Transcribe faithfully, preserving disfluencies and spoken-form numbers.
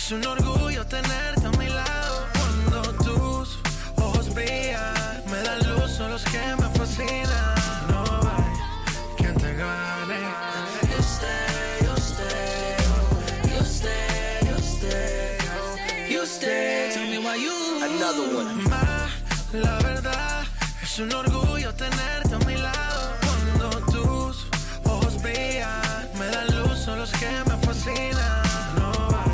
Es un orgullo tenerte a mi lado. Cuando tus ojos brillan, me dan luz, son los que me fascinan. No hay quien te gane. You stay, you stay, you stay, you stay, you stay. Tell me why you. Another one. Ma, la verdad, es un orgullo tener